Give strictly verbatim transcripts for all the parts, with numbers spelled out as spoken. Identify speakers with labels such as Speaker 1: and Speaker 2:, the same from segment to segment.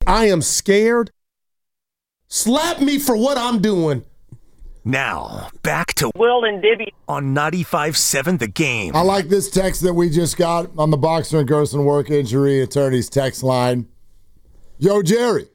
Speaker 1: I am scared. Slap me for what I'm doing.
Speaker 2: Now, back to
Speaker 3: Will and Dibby
Speaker 2: on ninety-five point seven The Game.
Speaker 4: I like this text that we just got on the Boxer and Gerson work injury attorneys text line. Yo, Jerry,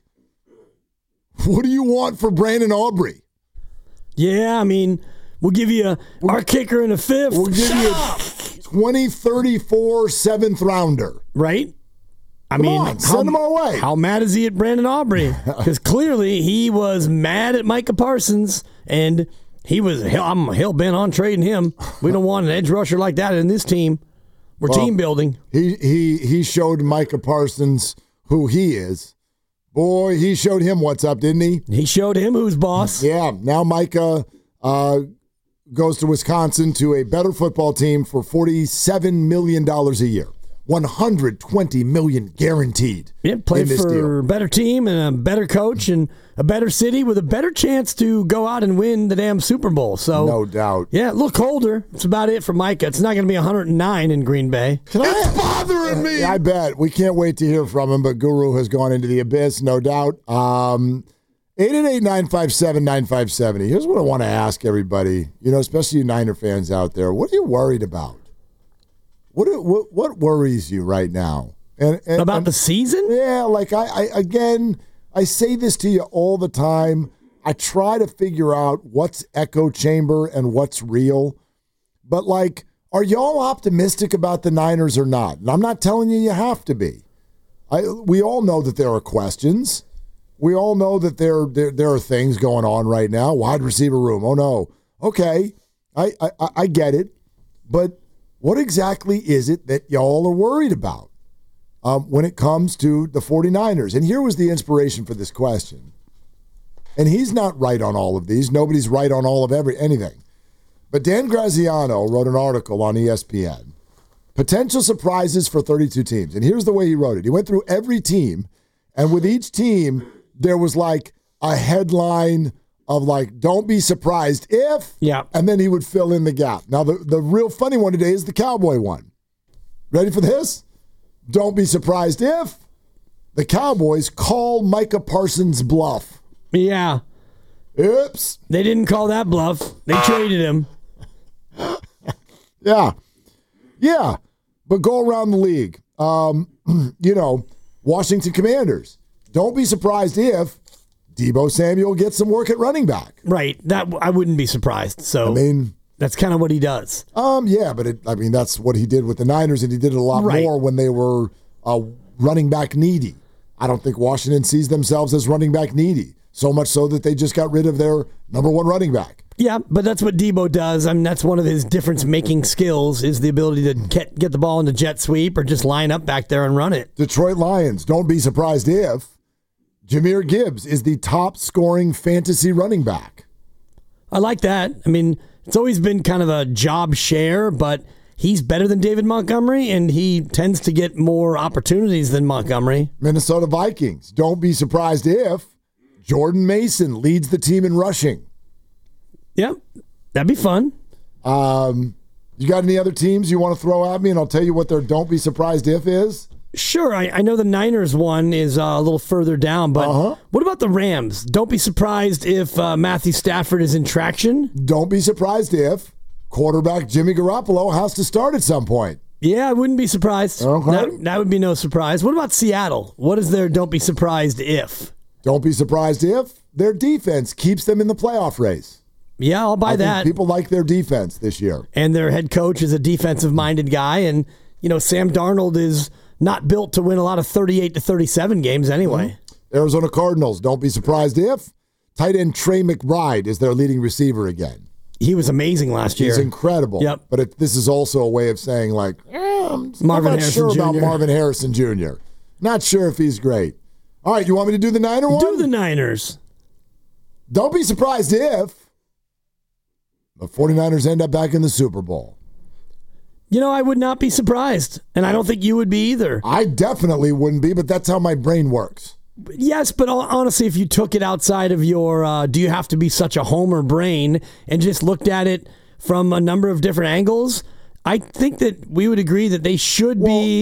Speaker 4: what do you want for Brandon Aubrey?
Speaker 5: Yeah, I mean, we'll give you a, we'll, our kicker in a fifth.
Speaker 4: We'll give
Speaker 5: Shut
Speaker 4: you
Speaker 5: up!
Speaker 4: a twenty thirty-four seventh rounder.
Speaker 5: Right? I
Speaker 4: Come
Speaker 5: mean,
Speaker 4: on, send him our way.
Speaker 5: How mad is he at Brandon Aubrey? Because clearly he was mad at Micah Parsons, and he was hell, I'm hell bent on trading him. We don't want an edge rusher like that in this team. We're well, team building.
Speaker 4: He he he showed Micah Parsons who he is. Boy, he showed him what's up, didn't he?
Speaker 5: He showed him who's boss.
Speaker 4: Yeah. Now Micah uh, goes to Wisconsin to a better football team for forty-seven million dollars a year. one hundred twenty million dollars guaranteed.
Speaker 5: Yeah, play for a better team and a better coach and a better city with a better chance to go out and win the damn Super Bowl. So
Speaker 4: no doubt.
Speaker 5: Yeah, look colder. That's about it for Micah. It's not going to be one hundred nine in Green Bay.
Speaker 1: Can it's I, bothering me.
Speaker 4: I bet. We can't wait to hear from him, but Guru has gone into the abyss, no doubt. Um, eight eight eight, nine five seven, nine five seven zero. Here's what I want to ask everybody, you know, especially you Niner fans out there. What are you worried about? What what, what worries you right now? And, and
Speaker 5: About
Speaker 4: and,
Speaker 5: the season?
Speaker 4: Yeah, like I, I again, I say this to you all the time. I try to figure out what's echo chamber and what's real. But like, are y'all optimistic about the Niners or not? And I'm not telling you you have to be. I we all know that there are questions. We all know that there there, there are things going on right now. Wide receiver room. Oh no. Okay. I I, I get it. But what exactly is it that y'all are worried about um, when it comes to the 49ers? And here was the inspiration for this question. And he's not right on all of these. Nobody's right on all of every anything. But Dan Graziano wrote an article on E S P N. Potential surprises for thirty-two teams. And here's the way he wrote it. He went through every team, and with each team, there was like a headline of like, don't be surprised if,
Speaker 5: yeah,
Speaker 4: and then he would fill in the gap. Now, the, the real funny one today is the Cowboy one. Ready for this? Don't be surprised if the Cowboys call Micah Parsons bluff.
Speaker 5: Yeah.
Speaker 4: Oops.
Speaker 5: They didn't call that bluff. They traded him.
Speaker 4: Yeah. Yeah. But go around the league. Um, you know, Washington Commanders. Don't be surprised if Deebo Samuel gets some work at running back.
Speaker 5: Right. That I wouldn't be surprised. So
Speaker 4: I mean,
Speaker 5: that's kind of what he does.
Speaker 4: Um, yeah, but it, I mean, that's what he did with the Niners, and he did it a lot
Speaker 5: right.
Speaker 4: more when they were uh, running back needy. I don't think Washington sees themselves as running back needy, so much so that they just got rid of their number one running back.
Speaker 5: Yeah, but that's what Deebo does. I mean, that's one of his difference-making skills is the ability to get, get the ball in the jet sweep or just line up back there and run it.
Speaker 4: Detroit Lions, don't be surprised if Jahmyr Gibbs is the top-scoring fantasy running back.
Speaker 5: I like that. I mean, it's always been kind of a job share, but he's better than David Montgomery, and he tends to get more opportunities than Montgomery.
Speaker 4: Minnesota Vikings, don't be surprised if Jordan Mason leads the team in rushing.
Speaker 5: Yep, that'd be fun.
Speaker 4: Um, you got any other teams you want to throw at me, and I'll tell you what their don't be surprised if is?
Speaker 5: Sure, I, I know the Niners one is uh, a little further down, but uh-huh. What about the Rams? Don't be surprised if uh, Matthew Stafford is in traction.
Speaker 4: Don't be surprised if quarterback Jimmy Garoppolo has to start at some point.
Speaker 5: Yeah, I wouldn't be surprised.
Speaker 4: Okay.
Speaker 5: That, that would be no surprise. What about Seattle? What is their don't be surprised if?
Speaker 4: Don't be surprised if their defense keeps them in the playoff race.
Speaker 5: Yeah, I'll buy
Speaker 4: I
Speaker 5: that.
Speaker 4: Think people like their defense this year.
Speaker 5: And their head coach is a defensive-minded guy, and, you know, Sam Darnold is not built to win a lot of thirty-eight to thirty-seven games anyway.
Speaker 4: Mm-hmm. Arizona Cardinals, don't be surprised if tight end Trey McBride is their leading receiver again.
Speaker 5: He was amazing last year.
Speaker 4: He's incredible.
Speaker 5: Yep.
Speaker 4: But it, this is also a way of saying, like, eh, I'm,
Speaker 5: Marvin
Speaker 4: I'm not
Speaker 5: Harrison
Speaker 4: sure
Speaker 5: Junior
Speaker 4: about Marvin Harrison Junior Not sure if he's great. All right, you want me to do the Niner one?
Speaker 5: Do the Niners.
Speaker 4: Don't be surprised if the 49ers end up back in the Super Bowl.
Speaker 5: You know, I would not be surprised, and I don't think you would be either.
Speaker 4: I definitely wouldn't be, but that's how my brain works.
Speaker 5: Yes, but honestly, if you took it outside of your uh, do you have to be such a homer brain and just looked at it from a number of different angles, I think that we would agree that they should well, be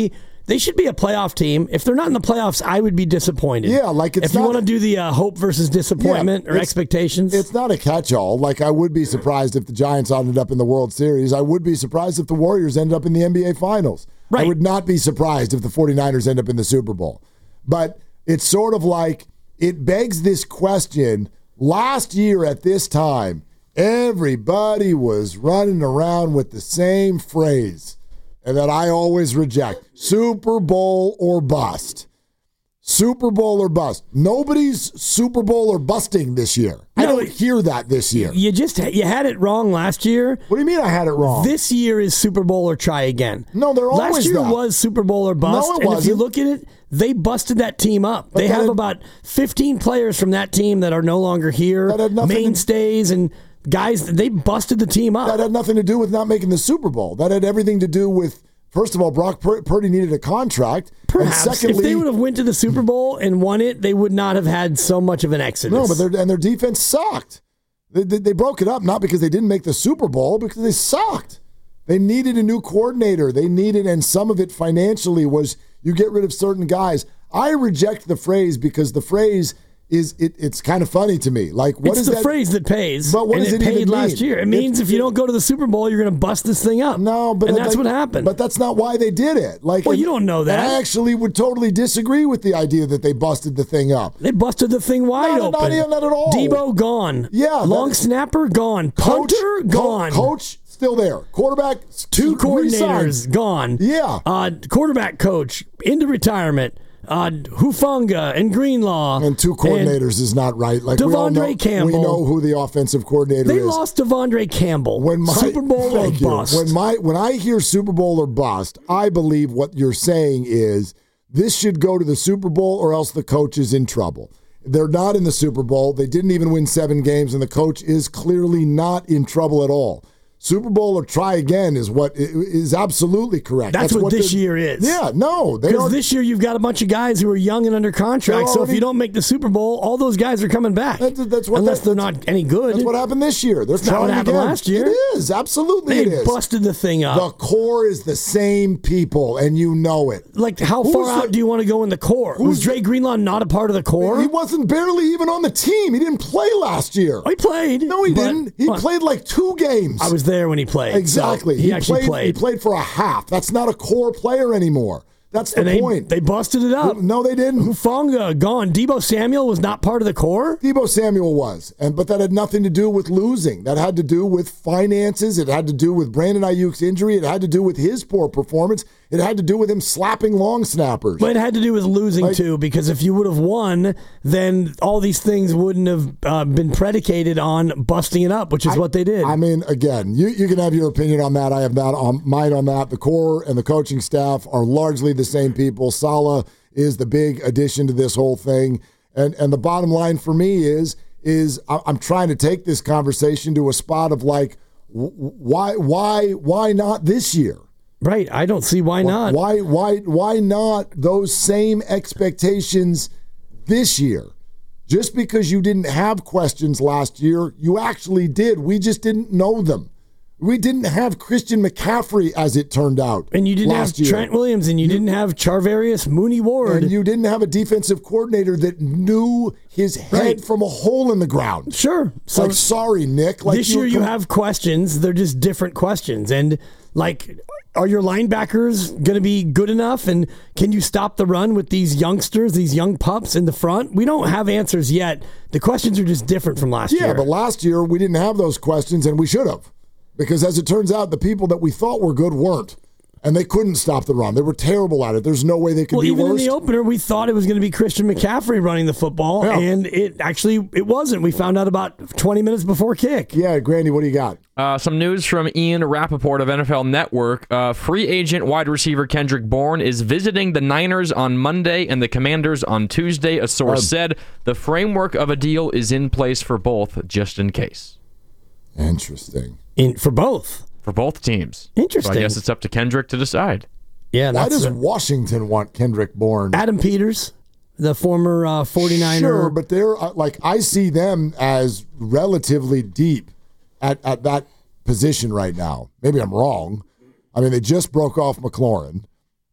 Speaker 5: They should be a playoff team. If they're not in the playoffs, I would be disappointed.
Speaker 4: Yeah, like it's
Speaker 5: if you
Speaker 4: not-
Speaker 5: want to do the uh, hope versus disappointment
Speaker 4: Yeah,
Speaker 5: or
Speaker 4: it's-
Speaker 5: expectations.
Speaker 4: It's not a catch-all. Like, I would be surprised if the Giants ended up in the World Series. I would be surprised if the Warriors ended up in the N B A Finals.
Speaker 5: Right.
Speaker 4: I would not be surprised if the 49ers end up in the Super Bowl. But it's sort of like, it begs this question. Last year at this time, everybody was running around with the same phrase, and that I always reject: Super Bowl or bust. Super Bowl or bust. Nobody's Super Bowl or busting this year. I
Speaker 5: No,
Speaker 4: don't hear that this year.
Speaker 5: you just you had it wrong last year.
Speaker 4: What do you mean I had it wrong?
Speaker 5: This year is Super Bowl or try again.
Speaker 4: No, they're always
Speaker 5: Last year
Speaker 4: that.
Speaker 5: was Super Bowl or bust.
Speaker 4: No, it
Speaker 5: and if you
Speaker 4: wasn't.
Speaker 5: look at it, they busted that team up. they
Speaker 4: that
Speaker 5: have
Speaker 4: had-
Speaker 5: about fifteen players from that team that are no longer here.
Speaker 4: That had nothing to-
Speaker 5: mainstays and guys. They busted the team up.
Speaker 4: that had nothing to do with not making the Super Bowl. That had everything to do with, first of all, Brock Pur- Purdy needed a contract.
Speaker 5: Perhaps
Speaker 4: and secondly,
Speaker 5: if they would have went to the Super Bowl and won it, they would not have had so much of an exodus.
Speaker 4: no, but their and their defense sucked. They, they, they broke it up not because they didn't make the Super Bowl, because they sucked. They needed a new coordinator. They needed, and some of it financially was you get rid of certain guys. I reject the phrase because the phrase is it, it's kind of funny to me. Like, what
Speaker 5: it's
Speaker 4: is
Speaker 5: the
Speaker 4: that?
Speaker 5: phrase that pays.
Speaker 4: But what
Speaker 5: and
Speaker 4: does
Speaker 5: it
Speaker 4: it
Speaker 5: paid
Speaker 4: even
Speaker 5: last
Speaker 4: mean?
Speaker 5: year. It means
Speaker 4: It-
Speaker 5: if you don't go to the Super Bowl, you're going to bust this thing up.
Speaker 4: No, but
Speaker 5: and
Speaker 4: that-
Speaker 5: that's
Speaker 4: like-
Speaker 5: what happened.
Speaker 4: But that's not why they did it. Like,
Speaker 5: Well,
Speaker 4: and-
Speaker 5: you don't know that.
Speaker 4: And I actually would totally disagree with the idea that they busted the thing up.
Speaker 5: They busted the thing wide
Speaker 4: Not- not
Speaker 5: open.
Speaker 4: even- not at all.
Speaker 5: Debo gone.
Speaker 4: Yeah,
Speaker 5: Long
Speaker 4: that-
Speaker 5: snapper gone.
Speaker 4: Coach,
Speaker 5: Punter
Speaker 4: co-
Speaker 5: gone.
Speaker 4: coach still there. Quarterback
Speaker 5: Two coordinators
Speaker 4: re-signed.
Speaker 5: gone.
Speaker 4: Yeah.
Speaker 5: Uh, quarterback coach into retirement. Uh, Hufanga and Greenlaw.
Speaker 4: And two coordinators is not right. Like, we all know,
Speaker 5: Devondre Campbell.
Speaker 4: we know who the offensive coordinator
Speaker 5: They
Speaker 4: is.
Speaker 5: lost Devondre Campbell.
Speaker 4: When my,
Speaker 5: Super Bowl or
Speaker 4: thank you.
Speaker 5: bust.
Speaker 4: When my when I hear Super Bowl or bust, I believe what you're saying is this should go to the Super Bowl or else the coach is in trouble. They're not in the Super Bowl. They didn't even win seven games, and the coach is clearly not in trouble at all. Super Bowl or try again is what is absolutely correct.
Speaker 5: That's, what, this
Speaker 4: they're-
Speaker 5: year is.
Speaker 4: Yeah, no, they
Speaker 5: Because
Speaker 4: don't.
Speaker 5: this year you've got a bunch of guys who are young and under contract.
Speaker 4: They're
Speaker 5: So if
Speaker 4: already-
Speaker 5: you don't make the Super Bowl, all those guys are coming back.
Speaker 4: That- that's what
Speaker 5: Unless
Speaker 4: that-
Speaker 5: they're
Speaker 4: that's-
Speaker 5: not any good.
Speaker 4: That's what happened this year. They're
Speaker 5: not
Speaker 4: trying
Speaker 5: what happened
Speaker 4: again.
Speaker 5: last year.
Speaker 4: It is absolutely.
Speaker 5: They
Speaker 4: it is.
Speaker 5: busted the thing up.
Speaker 4: The core is the same people, and you know it.
Speaker 5: like, how
Speaker 4: Who's
Speaker 5: far
Speaker 4: the-
Speaker 5: out do you want to go in the core? Was
Speaker 4: who's
Speaker 5: Dre Greenlaw not a part of the core?
Speaker 4: He wasn't barely even on the team. He didn't play last year.
Speaker 5: Oh, he played.
Speaker 4: No, he
Speaker 5: but-
Speaker 4: didn't. He
Speaker 5: well,
Speaker 4: played like two games.
Speaker 5: I was there when he played. so
Speaker 4: exactly.
Speaker 5: he, actually
Speaker 4: played,
Speaker 5: played.
Speaker 4: He played for a half. That's not a core player anymore. That's the
Speaker 5: and they,
Speaker 4: point.
Speaker 5: they busted it up.
Speaker 4: no, they didn't.
Speaker 5: Hufanga gone. Debo Samuel was not part of the core.
Speaker 4: Debo Samuel was, and but that had nothing to do with losing. That had to do with finances. It had to do with Brandon Ayuk's injury. It had to do with his poor performance. It had to do with him slapping long snappers.
Speaker 5: But it had to do with losing
Speaker 4: Like-
Speaker 5: too, because if you would have won, then all these things wouldn't have uh, been predicated on busting it up, which is what they did.
Speaker 4: I mean, again, you, you can have your opinion on that. I have that on mine on that. The core and the coaching staff are largely the same people. Saleh is the big addition to this whole thing. And and the bottom line for me is is I- I'm trying to take this conversation to a spot of like, w- why why why not this year?
Speaker 5: right? I don't see why not.
Speaker 4: Why why why not those same expectations this year? Just because you didn't have questions last year, you actually did. We just didn't know them. We didn't have Christian McCaffrey, as it turned out.
Speaker 5: And you didn't have
Speaker 4: last year.
Speaker 5: Trent Williams, and you, didn't have Charvarius Mooney Ward.
Speaker 4: And you didn't have a defensive coordinator that knew his head
Speaker 5: Right.
Speaker 4: from a hole in the ground.
Speaker 5: Sure. So
Speaker 4: like, sorry, Nick. Like
Speaker 5: this year you
Speaker 4: com-
Speaker 5: have questions. They're just different questions. And like, are your linebackers going to be good enough? And can you stop the run with these youngsters, these young pups in the front? We don't have answers yet. The questions are just different from last
Speaker 4: Yeah,
Speaker 5: year.
Speaker 4: but last year we didn't have those questions, and we should have. Because as it turns out, the people that we thought were good weren't. And they couldn't stop the run. They were terrible at it. There's no way they could
Speaker 5: well,
Speaker 4: be
Speaker 5: even
Speaker 4: worse.
Speaker 5: in the opener, we thought it was going to be Christian McCaffrey running the football,
Speaker 4: Yeah.
Speaker 5: and it actually it wasn't. We found out about twenty minutes before kick.
Speaker 4: Yeah, Grandy, what do you got?
Speaker 3: Uh, some news from Ian Rappaport of N F L Network. Uh, free agent wide receiver Kendrick Bourne is visiting the Niners on Monday and the Commanders on Tuesday. A source
Speaker 4: Um,
Speaker 3: said the framework of a deal is in place for both, just in case.
Speaker 4: Interesting.
Speaker 5: In for both.
Speaker 3: For both teams.
Speaker 5: Interesting.
Speaker 3: So I guess it's up to Kendrick to decide.
Speaker 5: Yeah,
Speaker 4: Why
Speaker 5: that's
Speaker 4: does
Speaker 5: a-
Speaker 4: Washington want Kendrick Bourne?
Speaker 5: Adam Peters, the former uh, 49er.
Speaker 4: Sure, but they're uh, like I see them as relatively deep at, at that position right now. Maybe I'm wrong. I mean, they just broke off McLaurin.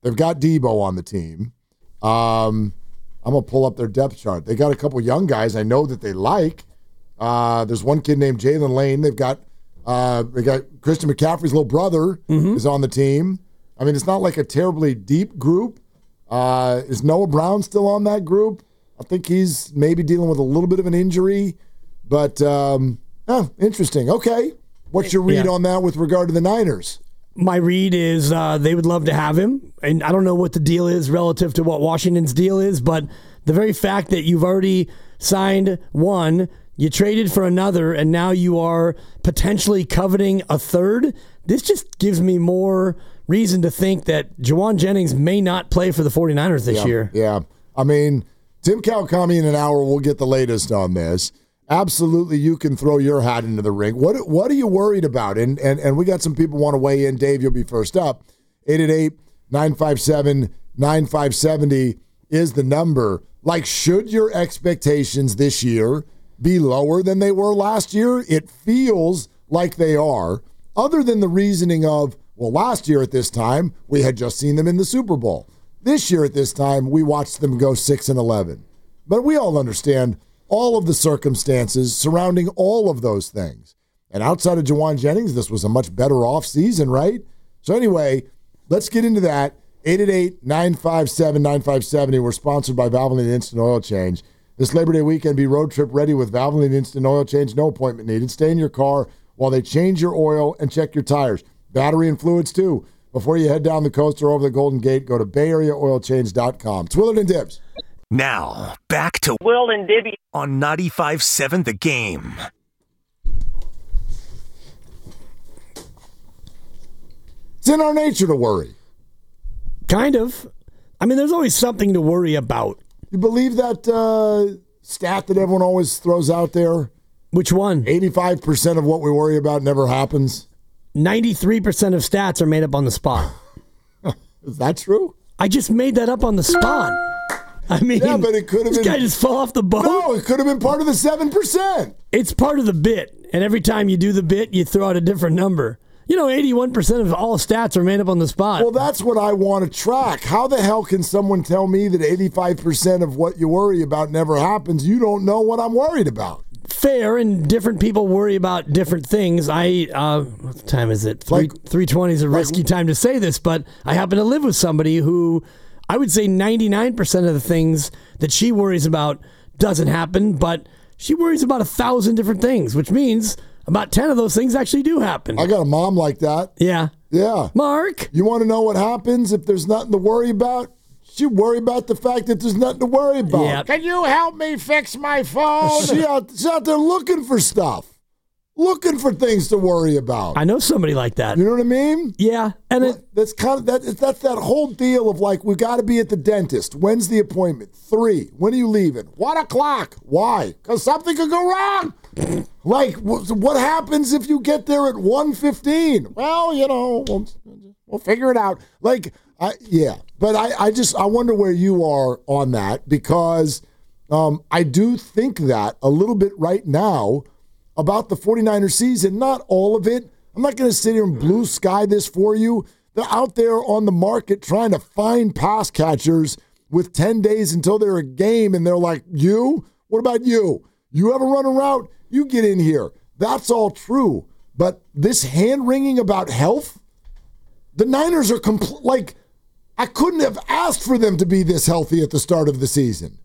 Speaker 4: They've got Debo on the team. Um, I'm going to pull up their depth chart. They got a couple young guys I know that they like. Uh, there's one kid named Jalen Lane. They've got uh, they got Christian McCaffrey's little brother mm-hmm. is on the team. I mean, it's not like a terribly deep group. Uh, is Noah Brown still on that group? I think he's maybe dealing with a little bit of an injury. But, um, oh, interesting. Okay. What's your read
Speaker 5: yeah.
Speaker 4: on that with regard to the Niners?
Speaker 5: My read is uh, they would love to have him, and I don't know what the deal is relative to what Washington's deal is, but the very fact that you've already signed one, you traded for another, and now you are potentially coveting a third, this just gives me more reason to think that Jauan Jennings may not play for the 49ers this
Speaker 4: yeah,
Speaker 5: year.
Speaker 4: Yeah. I mean, Tim Kawakami in an hour will get the latest on this. Absolutely, you can throw your hat into the ring. What what are you worried about? And and and we got some people want to weigh in. Dave, you'll be first up. eight eight eight, nine five seven, nine five seven zero is the number. Like, should your expectations this year be lower than they were last year? It feels like they are, other than the reasoning of, well, last year at this time, we had just seen them in the Super Bowl. This year at this time, we watched them go six and eleven. But we all understand all of the circumstances surrounding all of those things. And outside of Jauan Jennings, this was a much better off season, right? So anyway, let's get into that. eight eight eight, nine five seven, nine five seven zero. We're sponsored by Valvoline Instant Oil Change. This Labor Day weekend, be road trip ready with Valvoline Instant Oil Change. No appointment needed. Stay in your car while they change your oil and check your tires. Battery and fluids, too. Before you head down the coast or over the Golden Gate, go to bay area oil change dot com. It's Willard and Dibs.
Speaker 2: Now, back to
Speaker 6: Will and Dibby
Speaker 2: on ninety-five seven The Game.
Speaker 4: It's in our nature to worry.
Speaker 5: Kind of. I mean, there's always something to worry about.
Speaker 4: You believe that uh, stat that everyone always throws out there?
Speaker 5: Which one?
Speaker 4: eighty-five percent of what we worry about never happens.
Speaker 5: ninety-three percent of stats are made up on the spot.
Speaker 4: Is that true?
Speaker 5: I just made that up on the spot. I mean,
Speaker 4: yeah, but it could have
Speaker 5: this
Speaker 4: been.
Speaker 5: guy just fell off the boat.
Speaker 4: No, it could have been part of the seven percent.
Speaker 5: It's part of the bit. And every time you do the bit, you throw out a different number. You know, eighty-one percent of all stats are made up on the spot.
Speaker 4: Well, that's what I want to track. How the hell can someone tell me that eighty-five percent of what you worry about never happens? You don't know what I'm worried about.
Speaker 5: Fair, and different people worry about different things. I, uh, what time is it? Three,
Speaker 4: Like-
Speaker 5: three twenty is a risky time to say this, but I happen to live with somebody who I would say ninety-nine percent of the things that she worries about doesn't happen, but she worries about a thousand different things, which means about ten of those things actually do happen.
Speaker 4: I got a mom like that.
Speaker 5: Yeah.
Speaker 4: Yeah.
Speaker 5: Mark?
Speaker 4: You want to know what happens if there's nothing to worry about? She worry about the fact that there's nothing to worry about.
Speaker 5: Yeah.
Speaker 1: Can you help me fix my phone?
Speaker 4: She out, she's out there looking for stuff. Looking for things to worry about.
Speaker 5: I know somebody like that.
Speaker 4: You know what I mean?
Speaker 5: Yeah. And it,
Speaker 4: That's kind of that. That's that whole deal of like, we got to be at the dentist. When's the appointment? Three. When are you leaving? One o'clock. Why? Because something could go wrong. Like, wh- what happens if you get there at one fifteen? Well, you know, we'll, we'll figure it out. Like, I, yeah. But I, I just, I wonder where you are on that, because um, I do think that a little bit right now about the 49ers season. Not all of it. I'm not going to sit here and blue sky this for you. They're out there on the market trying to find pass catchers with ten days until they're a game, and they're like, you? What about you? You ever run a route? You get in here. That's all true. But this hand-wringing about health, the Niners are compl- like, I couldn't have asked for them to be this healthy at the start of the season.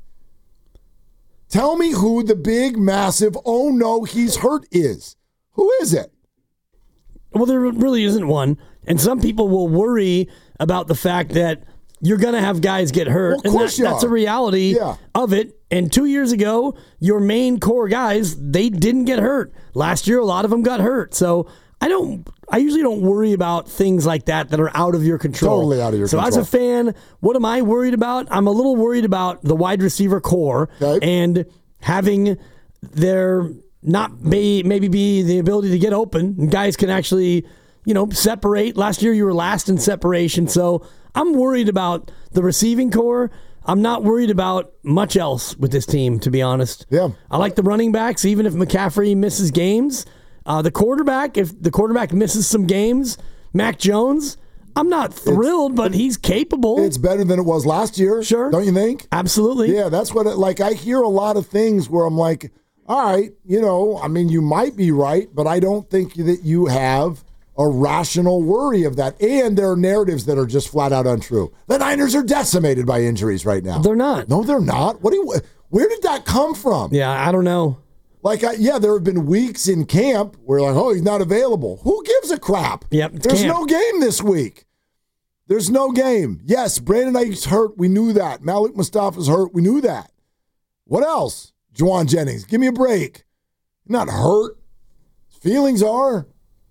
Speaker 4: Tell me who the big, massive, oh no, he's hurt is. Who is it?
Speaker 5: well, there really isn't one. And some people will worry about the fact that you're going to have guys get hurt.
Speaker 4: Well, of
Speaker 5: and
Speaker 4: course
Speaker 5: that,
Speaker 4: you
Speaker 5: that's
Speaker 4: are.
Speaker 5: a reality
Speaker 4: Yeah.
Speaker 5: of it. And two years ago, your main core guys, they didn't get hurt. Last year, a lot of them got hurt. So I don't, I usually don't worry about things like that that are out of your control.
Speaker 4: Totally out of your
Speaker 5: so
Speaker 4: control.
Speaker 5: So as a fan, what am I worried about? I'm a little worried about the wide receiver core
Speaker 4: Okay.
Speaker 5: and having their not be, maybe be the ability to get open. And guys can actually, you know, separate. Last year you were last in separation. So I'm worried about the receiving core. I'm not worried about much else with this team, to be honest.
Speaker 4: Yeah.
Speaker 5: I like the running backs, even if McCaffrey misses games. Uh, the quarterback, if the quarterback misses some games, Mac Jones, I'm not thrilled, but he's capable.
Speaker 4: It's better than it was last year.
Speaker 5: Sure.
Speaker 4: Don't you think?
Speaker 5: Absolutely.
Speaker 4: Yeah, that's what it, like, I hear a lot of things where I'm like, all right, you know, I mean, you might be right, but I don't think that you have a rational worry of that. And there are narratives that are just flat out untrue. The Niners are decimated by injuries right now.
Speaker 5: They're not.
Speaker 4: No, they're not. What do you, where did that come from?
Speaker 5: Yeah, I don't know.
Speaker 4: Like, I, yeah, there have been weeks in camp where, like, oh, he's not available. Who gives a crap?
Speaker 5: Yep, it's
Speaker 4: There's
Speaker 5: camp.
Speaker 4: no game this week. There's no game. Yes, Brandon Ayuk's hurt. We knew that. Malik Mustafa's hurt. We knew that. What else? Juwan Jennings. Give me a break. Not hurt. His feelings are.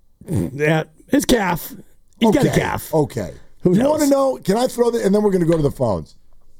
Speaker 5: Yeah, his calf. He's
Speaker 4: okay.
Speaker 5: got a calf.
Speaker 4: Okay.
Speaker 5: Who
Speaker 4: you
Speaker 5: knows?
Speaker 4: want to know? Can I throw that? And then we're going to go to the phones.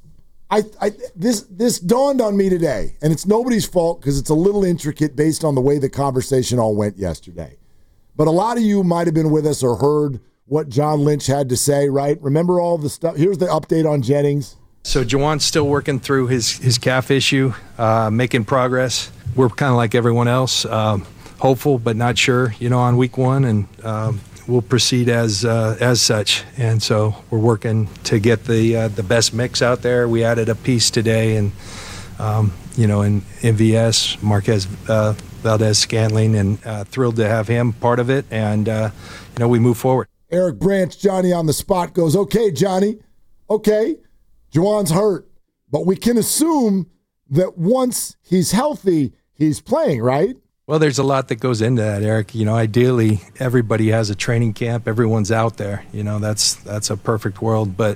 Speaker 4: I, I this this dawned on me today, and it's nobody's fault because it's a little intricate based on the way the conversation all went yesterday. But a lot of you might have been with us or heard what John Lynch had to say, right? Remember all the stuff? Here's the update on Jennings.
Speaker 6: So Juwan's still working through his, his calf issue, uh, making progress. We're kind of like everyone else, um, hopeful but not sure, you know, on week one, and um, we'll proceed as uh, as such. And so we're working to get the uh, the best mix out there. We added a piece today, and um, you know, in M V S, Marquez uh, Valdez-Scantling, and uh, thrilled to have him part of it. And uh, you know, we move forward.
Speaker 4: Eric Branch, Johnny on the spot, goes, okay, Johnny, okay, Juwan's hurt, but we can assume that once he's healthy, he's playing, right?
Speaker 6: Well, there's a lot that goes into that, Eric. You know, ideally, everybody has a training camp. Everyone's out there. You know, that's that's a perfect world. But,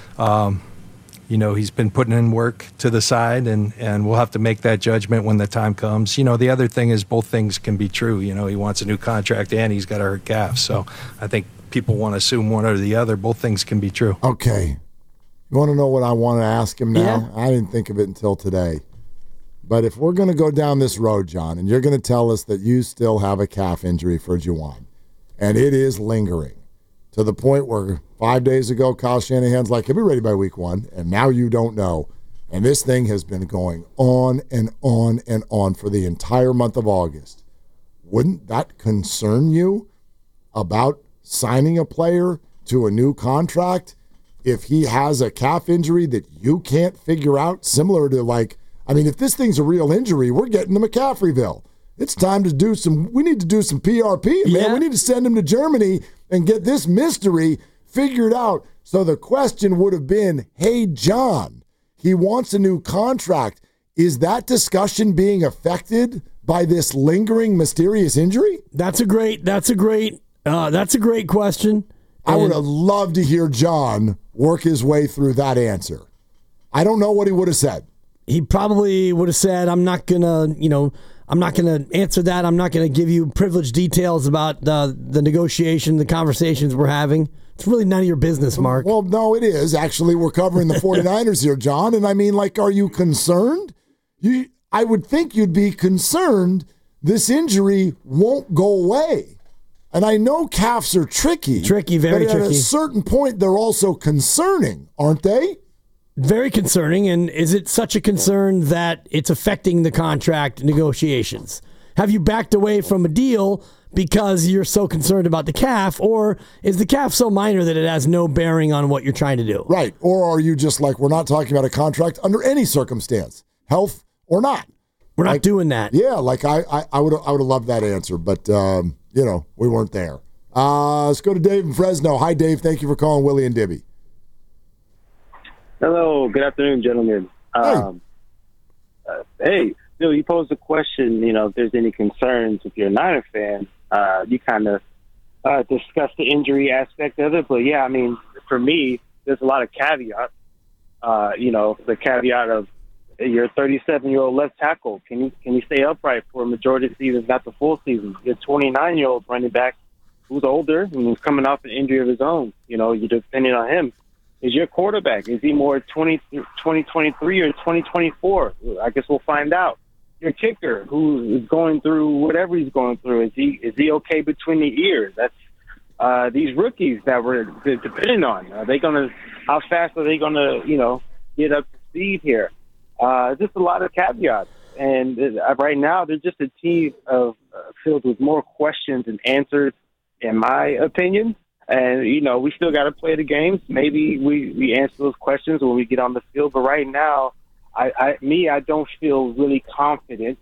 Speaker 6: um, you know, he's been putting in work to the side, and, and we'll have to make that judgment when the time comes. You know, the other thing is both things can be true. You know, he wants a new contract and he's got a hurt calf. So I think people want to assume one or the other. Both things can be true.
Speaker 4: Okay. You want to know what I want to ask him now?
Speaker 5: Yeah.
Speaker 4: I didn't think of it until today. But if we're going to go down this road, John, and you're going to tell us that you still have a calf injury for Juwan, and it is lingering to the point where five days ago, Kyle Shanahan's like, he'll be ready by week one, and now you don't know. And this thing has been going on and on and on for the entire month of August. Wouldn't that concern you about signing a player to a new contract if he has a calf injury that you can't figure out, similar to like, I mean, if this thing's a real injury, we're getting to McCaffreyville. It's time to do some, we need to do some P R P, man.
Speaker 5: Yeah.
Speaker 4: We need to send him to Germany and get this mystery figured out. So the question would have been, hey, John, he wants a new contract. Is that discussion being affected by this lingering mysterious injury?
Speaker 5: That's a great, that's a great, uh, that's a great question.
Speaker 4: I would
Speaker 5: And-
Speaker 4: have loved to hear John work his way through that answer. I don't know what he would have said.
Speaker 5: He probably would have said, I'm not going to, you know, I'm not going to answer that. I'm not going to give you privileged details about uh, the negotiation, the conversations we're having. It's really none of your business, Mark.
Speaker 4: Well, no, it is. Actually, we're covering the 49ers here, John. And I mean, like, are you concerned? You, I would think you'd be concerned this injury won't go away. And I know calves are tricky.
Speaker 5: Tricky, very
Speaker 4: but at
Speaker 5: tricky.
Speaker 4: a certain point, they're also concerning, aren't they?
Speaker 5: Very concerning. And is it such a concern that it's affecting the contract negotiations? Have you backed away from a deal because you're so concerned about the calf, or is the calf so minor that it has no bearing on what you're trying to do?
Speaker 4: Right. Or are you just like, we're not talking about a contract under any circumstance, health or not?
Speaker 5: We're not
Speaker 4: Like,
Speaker 5: doing that.
Speaker 4: Yeah, like I, I, I would, I would have loved that answer, but um, you know, we weren't there. Uh, let's go to Dave in Fresno. Hi, Dave. Thank you for calling Willie and Dibby.
Speaker 7: Hello, good afternoon, gentlemen.
Speaker 4: Hey.
Speaker 7: Um, uh, hey, Bill, you posed a question, you know, if there's any concerns if you're a Niner fan. Uh, you kind of uh, discussed the injury aspect of it, but yeah, I mean, for me, there's a lot of caveats. Uh, you know, the caveat of you're a thirty-seven-year-old left tackle. Can you can you stay upright for a majority of the season, not the full season? You're a twenty-nine-year-old running back who's older and who's coming off an injury of his own. You know, you're depending on him. Is your quarterback, is he more twenty, twenty twenty-three or twenty twenty-four? I guess we'll find out. Your kicker, who is going through whatever he's going through, is he is he okay between the ears? That's uh, these rookies that we're depending on. Are they going to? How fast are they going to, you know, get up to speed here? Uh, just a lot of caveats, and uh, right now they're just a team of uh, filled with more questions and answers, in my opinion. And, you know, we still got to play the games. Maybe we, we answer those questions when we get on the field. But right now, I, I me, I don't feel really confident,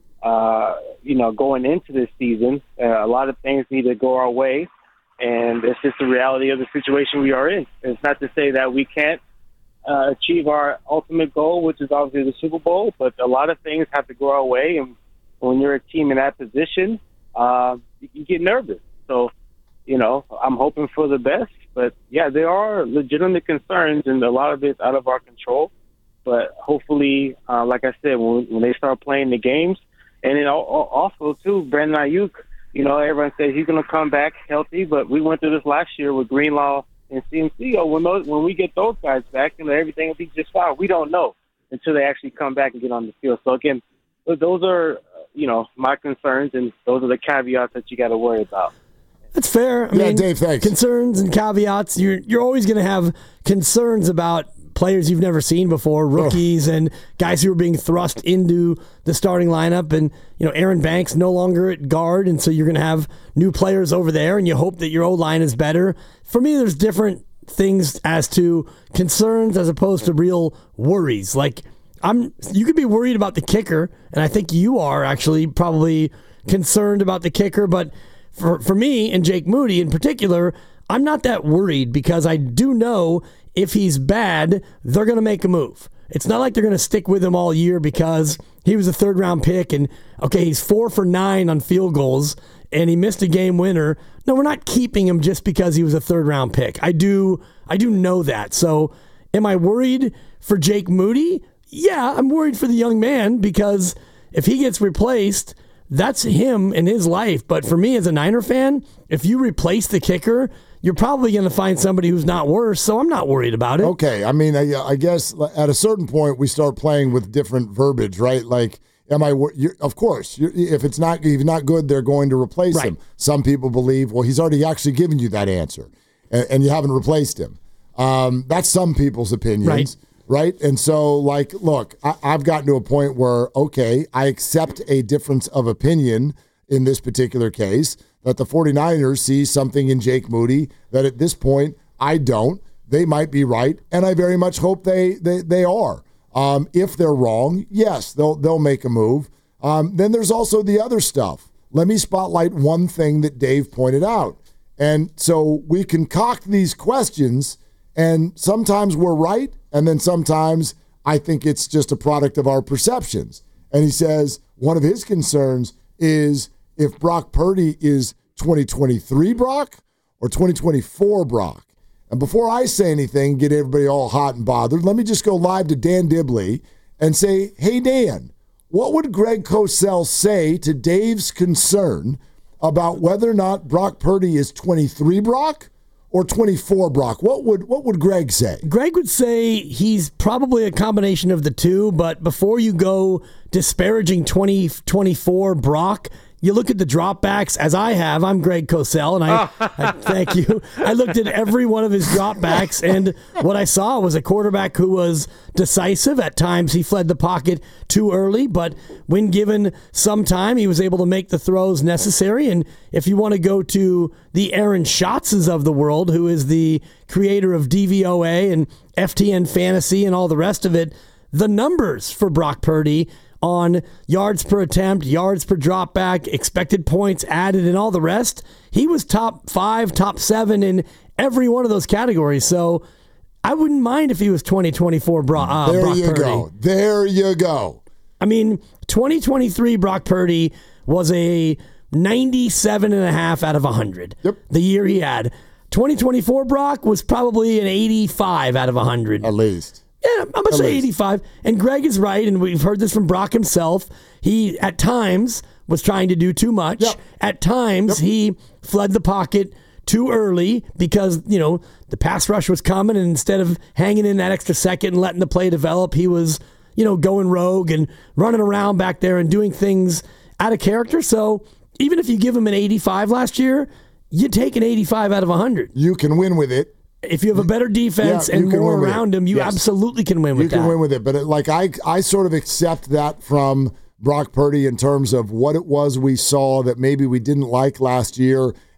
Speaker 7: uh, you know, going into this season. Uh, a lot of things need to go our way. And it's just the reality of the situation we are in. It's not to say that we can't uh, achieve our ultimate goal, which is obviously the Super Bowl, but a lot of things have to go our way. And when you're a team in that position, uh, you can get nervous. So, you know, I'm hoping for the best. But, yeah, there are legitimate concerns, and a lot of it's out of our control. But hopefully, uh, like I said, when, when they start playing the games, and then also, too, Brandon Ayuk, you know, everyone says he's going to come back healthy, but we went through this last year with Greenlaw and C M C. Oh, when those, when we get those guys back, you know, everything will be just fine. We don't know until they actually come back and get on the field. So, again, those are, you know, my concerns, and those are the caveats that you got to worry about.
Speaker 5: That's fair. I
Speaker 4: yeah,
Speaker 5: mean,
Speaker 4: Dave, thanks.
Speaker 5: Concerns and caveats. You're you're always going to have concerns about players you've never seen before, rookies, oh. and guys who are being thrust into the starting lineup. And, you know, Aaron Banks no longer at guard, and so you're going to have new players over there, and you hope that your O-line is better. For me, there's different things as to concerns as opposed to real worries. Like, I'm, you could be worried about the kicker, and I think you are actually probably concerned about the kicker, but for, for me and Jake Moody in particular, I'm not that worried because I do know if he's bad, they're going to make a move. It's not like they're going to stick with him all year because he was a third-round pick and, okay, he's four for nine on field goals and he missed a game winner. No, we're not keeping him just because he was a third-round pick. I do I do know that. So am I worried for Jake Moody? Yeah, I'm worried for the young man because if he gets replaced, that's him in his life. But for me as a Niner fan, if you replace the kicker, you're probably going to find somebody who's not worse, so I'm not worried about it.
Speaker 4: Okay, I mean, I, I guess at a certain point we start playing with different verbiage, right? Like, am I? You're, of course, you're, if it's not, if he's not good, they're going to replace right. him. Some people believe, well, he's already actually given you that answer, and, and you haven't replaced him. Um, that's some people's opinions, right? right? And so, like, look, I, I've gotten to a point where, okay, I accept a difference of opinion in this particular case, that the 49ers see something in Jake Moody that at this point I don't. They might be right, and I very much hope they they, they are. Um, if they're wrong, yes, they'll they'll make a move. Um, then there's also the other stuff. Let me spotlight one thing that Dave pointed out. And so we concoct these questions, and sometimes we're right, and then sometimes I think it's just a product of our perceptions. And he says one of his concerns is if Brock Purdy is twenty twenty-three Brock or twenty twenty-four Brock. And before I say anything, get everybody all hot and bothered, let me just go live to Dan Dibley and say, hey, Dan, what would Greg Cosell say to Dave's concern about whether or not Brock Purdy is twenty-three Brock or twenty-four Brock? What would what would Greg say?
Speaker 5: Greg would say he's probably a combination of the two, but before you go disparaging twenty twenty-four Brock, you look at the dropbacks, as I have. I'm Greg Cosell, and I, I thank you. I looked at every one of his dropbacks, and what I saw was a quarterback who was decisive. At times, he fled the pocket too early, but when given some time, he was able to make the throws necessary. And if you want to go to the Aaron Schatzes of the world, who is the creator of D V O A and F T N Fantasy and all the rest of it, the numbers for Brock Purdy on yards per attempt, yards per dropback, expected points added, and all the rest, he was top five, top seven in every one of those categories. So I wouldn't mind if he was twenty twenty-four Bro- uh,
Speaker 4: there
Speaker 5: Brock
Speaker 4: you
Speaker 5: Purdy.
Speaker 4: go. There you go.
Speaker 5: I mean, twenty twenty-three Brock Purdy was a ninety-seven and a half out of one hundred.
Speaker 4: Yep.
Speaker 5: The year he had. twenty twenty-four Brock was probably an eighty-five out of one hundred.
Speaker 4: At least.
Speaker 5: Yeah, I'm going to say eighty-five. And Greg is right, and we've heard this from Brock himself. He, at times, was trying to do too much.
Speaker 4: Yep.
Speaker 5: At times, yep. he fled the pocket too early because, you know, the pass rush was coming, and instead of hanging in that extra second and letting the play develop, he was, you know, going rogue and running around back there and doing things out of character. So even if you give him an eighty-five last year, you take an eighty-five out of one hundred.
Speaker 4: You can win with it.
Speaker 5: If you have a better defense
Speaker 4: yeah,
Speaker 5: and more around him, you
Speaker 4: yes.
Speaker 5: absolutely can win with that.
Speaker 4: You can that. win with it. But it, like I, I sort of accept that from Brock Purdy in terms of what it was we saw that maybe we didn't like last year,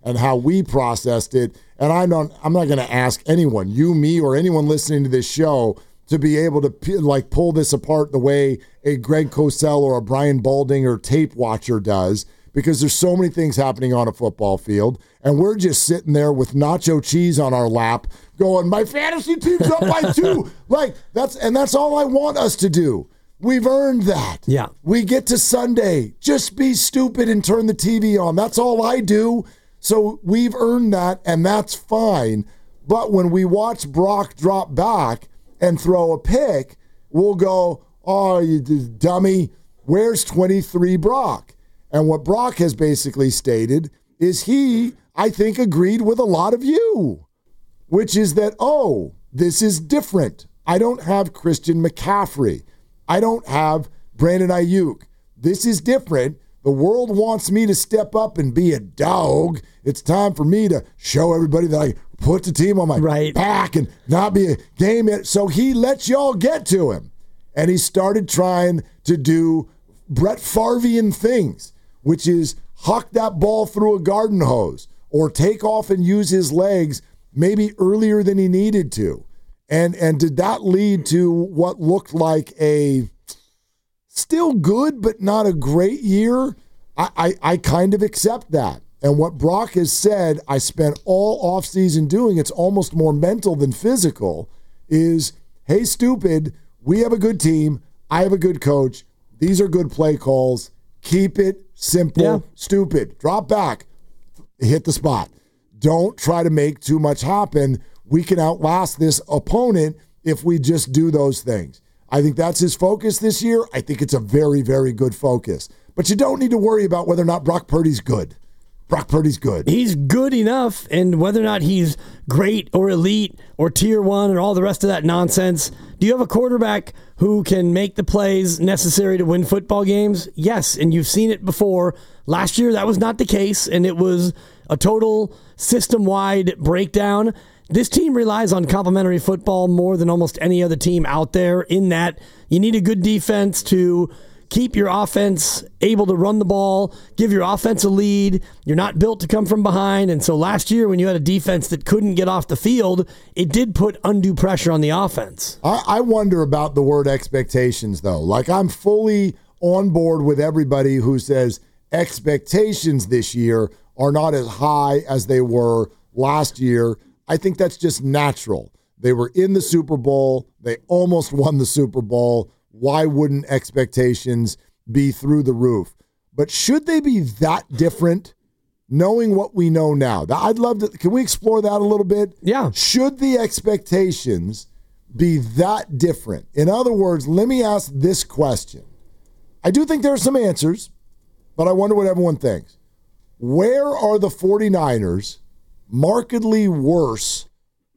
Speaker 4: and how we processed it. And I'm not, I'm not going to ask anyone, you, me, or anyone listening to this show, to be able to like pull this apart the way a Greg Cosell or a Brian Balding or tape watcher does, because there's so many things happening on a football field, and we're just sitting there with nacho cheese on our lap going, my fantasy team's up by two. Like, that's, and that's all I want us to do. We've earned that.
Speaker 5: Yeah.
Speaker 4: We get to Sunday, just be stupid and turn the T V on. That's all I do. So we've earned that, and that's fine. But when we watch Brock drop back and throw a pick, we'll go, oh, you dummy, where's twenty-three Brock? And what Brock has basically stated is he, I think, agreed with a lot of you, which is that, oh, this is different. I don't have Christian McCaffrey. I don't have Brandon Ayuk. This is different. The world wants me to step up and be a dog. It's time for me to show everybody that I put the team on my
Speaker 5: right.
Speaker 4: back and not be a game. So he lets y'all get to him. And he started trying to do Brett Favrean things, which is huck that ball through a garden hose or take off and use his legs maybe earlier than he needed to. And and did that lead to what looked like a still good but not a great year? I, I, I kind of accept that. And what Brock has said, I spent all offseason doing, it's almost more mental than physical, is, hey, stupid, we have a good team. I have a good coach. These are good play calls. Keep it simple,
Speaker 5: yeah.
Speaker 4: stupid. Drop back. Hit the spot. Don't try to make too much happen. We can outlast this opponent if we just do those things. I think that's his focus this year. I think it's a very, very good focus. But you don't need to worry about whether or not Brock Purdy's good. Brock Purdy's good.
Speaker 5: He's good enough, and whether or not he's great or elite or tier one or all the rest of that nonsense, do you have a quarterback who can make the plays necessary to win football games? Yes, and you've seen it before. Last year, that was not the case, and it was a total system-wide breakdown. This team relies on complementary football more than almost any other team out there, in that you need a good defense to keep your offense able to run the ball, give your offense a lead. You're not built to come from behind. And so last year, when you had a defense that couldn't get off the field, it did put undue pressure on the offense.
Speaker 4: I, I wonder about the word expectations, though. Like, I'm fully on board with everybody who says expectations this year are not as high as they were last year. I think that's just natural. They were in the Super Bowl. They almost won the Super Bowl. Why wouldn't expectations be through the roof? But should they be that different, knowing what we know now? I'd love to. Can we explore that a little bit?
Speaker 5: Yeah.
Speaker 4: Should the expectations be that different? In other words, let me ask this question. I do think there are some answers, but I wonder what everyone thinks. Where are the 49ers markedly worse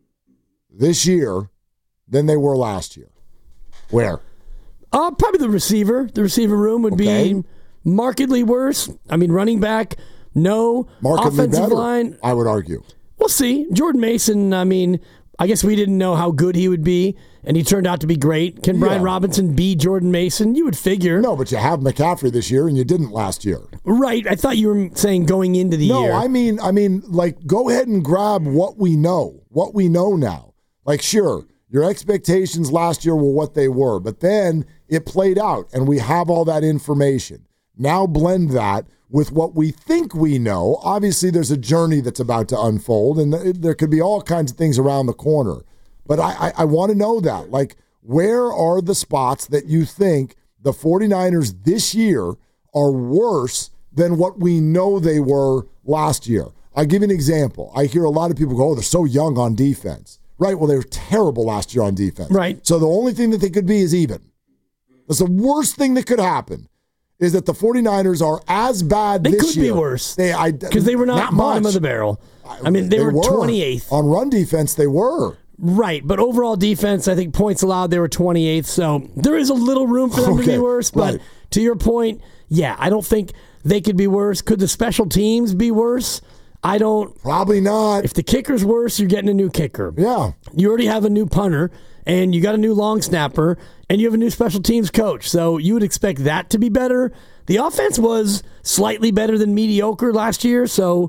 Speaker 4: this year than they were last year? Where?
Speaker 5: Uh, probably the receiver. The receiver room would
Speaker 4: Okay.
Speaker 5: be markedly worse. I mean, running back, no.
Speaker 4: Markedly
Speaker 5: Offensive
Speaker 4: better,
Speaker 5: line,
Speaker 4: I would argue.
Speaker 5: we'll see. Jordan Mason, I mean, I guess we didn't know how good he would be, and he turned out to be great. Can Brian
Speaker 4: Yeah.
Speaker 5: Robinson be Jordan Mason? You would figure.
Speaker 4: No, but you have McCaffrey this year, and you didn't last year.
Speaker 5: Right. I thought you were saying going into the
Speaker 4: No,
Speaker 5: year.
Speaker 4: I mean, I mean, like, go ahead and grab what we know, what we know now. Like, sure, your expectations last year were what they were, but then it played out, and we have all that information. Now blend that with what we think we know. Obviously, there's a journey that's about to unfold, and there could be all kinds of things around the corner. But I, I, I want to know that. Like, where are the spots that you think the 49ers this year are worse than what we know they were last year? I'll give you an example. I hear a lot of people go, oh, they're so young on defense. Right, well, they were terrible last year on defense.
Speaker 5: Right.
Speaker 4: So the only thing that they could be is even. That's the worst thing that could happen, is that the 49ers are as bad
Speaker 5: They
Speaker 4: this
Speaker 5: could be
Speaker 4: year.
Speaker 5: worse.
Speaker 4: They I
Speaker 5: Because they were not, bottom
Speaker 4: much.
Speaker 5: of the barrel. I mean, they, were, twenty-eighth.
Speaker 4: On run defense, they were.
Speaker 5: Right, but overall defense, I think points allowed, they were twenty-eighth. So there is a little room for them to
Speaker 4: Okay,
Speaker 5: be worse. But
Speaker 4: right.
Speaker 5: to your point, yeah, I don't think they could be worse. Could the special teams be worse? I don't.
Speaker 4: Probably not.
Speaker 5: If the kicker's worse, you're getting a new kicker.
Speaker 4: Yeah.
Speaker 5: You already have a new punter, and you got a new long snapper, and you have a new special teams coach. So you would expect that to be better. The offense was slightly better than mediocre last year, so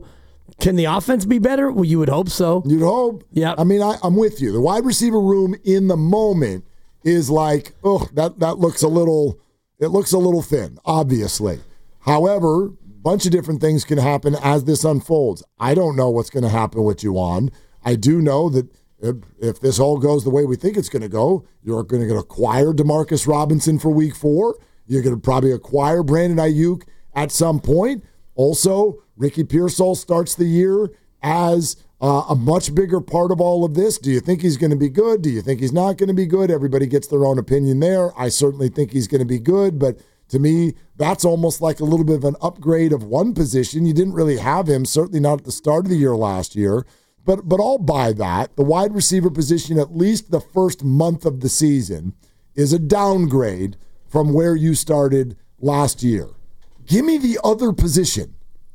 Speaker 5: Can the offense be better? Well, you would hope so.
Speaker 4: You'd hope.
Speaker 5: Yeah.
Speaker 4: I mean, I, I'm with you. The wide receiver room in the moment is like, oh, that that looks a little, it looks a little thin, obviously. However, a bunch of different things can happen as this unfolds. I don't know what's going to happen with Juwan. I do know that if, if this all goes the way we think it's going to go, you're going to acquire Demarcus Robinson for week four. You're going to probably acquire Brandon Ayuk at some point. Also, Ricky Pearsall starts the year as uh, a much bigger part of all of this. Do you think he's going to be good? Do you think he's not going to be good? Everybody gets their own opinion there. I certainly think he's going to be good, but to me, that's almost like a little bit of an upgrade of one position. You didn't really have him, certainly not at the start of the year last year, but but I'll buy that. The wide receiver position, at least the first month of the season, is a downgrade from where you started last year. Give me the other position.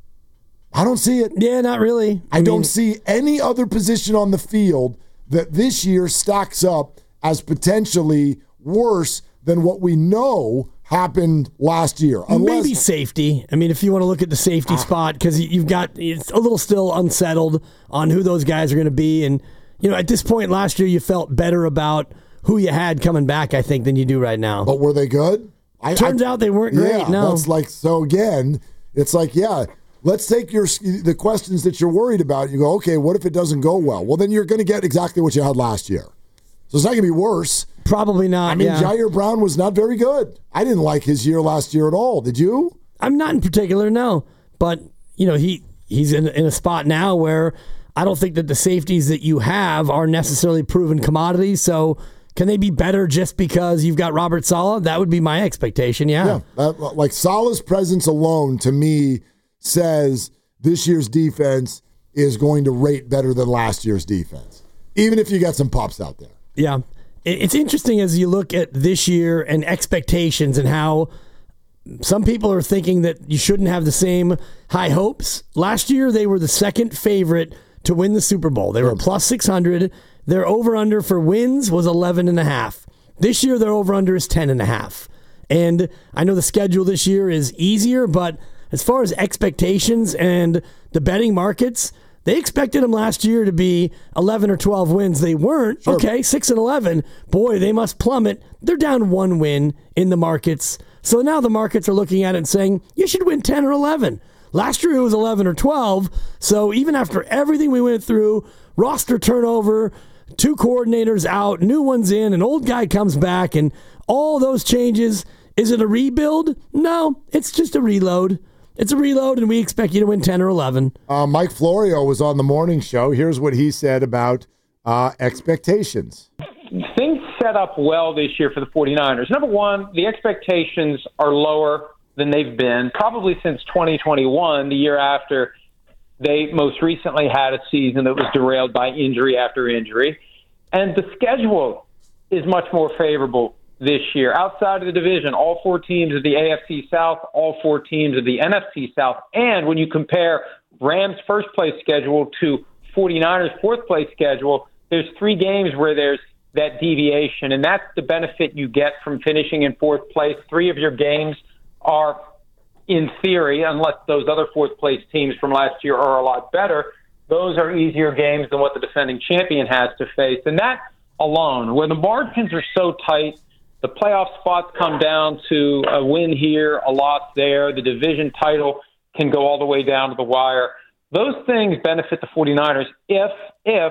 Speaker 4: I don't see it.
Speaker 5: Yeah, not really.
Speaker 4: I, I mean, don't see any other position on the field that this year stacks up as potentially worse than what we know happened last year.
Speaker 5: Unless, maybe safety. I mean, if you want to look at the safety ah. spot, because you've got, it's a little still unsettled on who those guys are going to be. And, you know, at this point last year, you felt better about who you had coming back, I think, than you do right now.
Speaker 4: But were they good? I,
Speaker 5: Turns I, out they weren't great.
Speaker 4: Yeah,
Speaker 5: no,
Speaker 4: that's like, so again, it's like, yeah, let's take your the questions that you're worried about. You go, okay, what if it doesn't go well? Well, then you're going to get exactly what you had last year. So it's not going to be worse.
Speaker 5: Probably not.
Speaker 4: I mean,
Speaker 5: yeah.
Speaker 4: Jair Brown was not very good. I didn't like his year last year at all. Did you?
Speaker 5: I'm not in particular, no. But, you know, he he's in, in a spot now where I don't think that the safeties that you have are necessarily proven commodities. So can they be better just because you've got Robert Saleh? That would be my expectation, yeah.
Speaker 4: Yeah, that, like Saleh's presence alone, to me, says this year's defense is going to rate better than last year's defense, even if you got some pups out there.
Speaker 5: Yeah. It's interesting as you look at this year and expectations and how some people are thinking that you shouldn't have the same high hopes. Last year, they were the second favorite to win the Super Bowl. They were plus six hundred. Their over-under for wins was eleven and a half. This year, their over-under is ten and a half. And I know the schedule this year is easier, but as far as expectations and the betting markets, they expected them last year to be eleven or twelve wins. They weren't. Sure. Okay, six and eleven. Boy, they must plummet. They're down one win in the markets. So now the markets are looking at it and saying, you should win ten or eleven. Last year it was eleven or twelve. So even after everything we went through, roster turnover, two coordinators out, new ones in, an old guy comes back, and all those changes, is it a rebuild? No, it's just a reload. It's a reload, and we expect you to win ten or eleven.
Speaker 4: Uh, Mike Florio was on the morning show. Here's what he said about uh, expectations.
Speaker 8: Things set up well this year for the 49ers. Number one, the expectations are lower than they've been, probably since twenty twenty-one, the year after they most recently had a season that was derailed by injury after injury. And the schedule is much more favorable this year. Outside of the division, all four teams of the A F C South, all four teams of the N F C South. And when you compare Rams' first-place schedule to 49ers' fourth-place schedule, there's three games where there's that deviation, and that's the benefit you get from finishing in fourth place. Three of your games are, in theory, unless those other fourth-place teams from last year are a lot better, those are easier games than what the defending champion has to face. And that alone, where the margins are so tight, the playoff spots come down to a win here, a loss there. The division title can go all the way down to the wire. Those things benefit the 49ers if if